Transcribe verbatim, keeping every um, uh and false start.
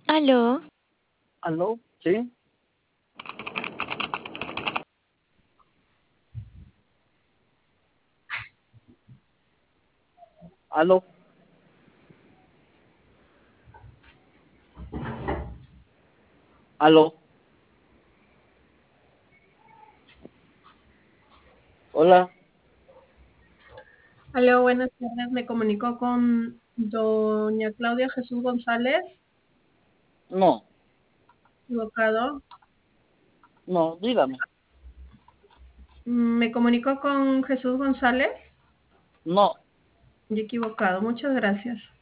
¿Aló? ¿Aló? ¿Sí? ¿Aló? ¿Aló? Hola. Aló, buenas tardes. Me comunico con doña Claudia Jesús González, No, equivocado. no, dígame. Mm, Me comunico con Jesús González, No. y equivocado. Muchas gracias.